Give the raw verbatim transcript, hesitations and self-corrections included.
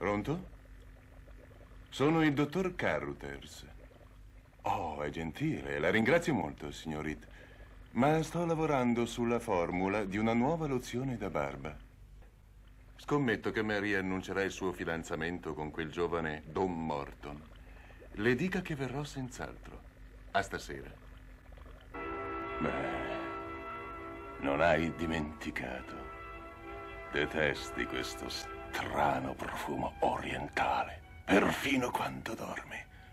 Pronto? Sono il dottor Carruthers. Oh, è gentile, la ringrazio molto, signor Reed. Ma sto lavorando sulla formula di una nuova lozione da barba. Scommetto che Mary annuncerà il suo fidanzamento con quel giovane Don Morton. Le dica che verrò senz'altro. A stasera. Beh, non hai dimenticato. Detesti questo strano profumo orientale, perfino quando dormi.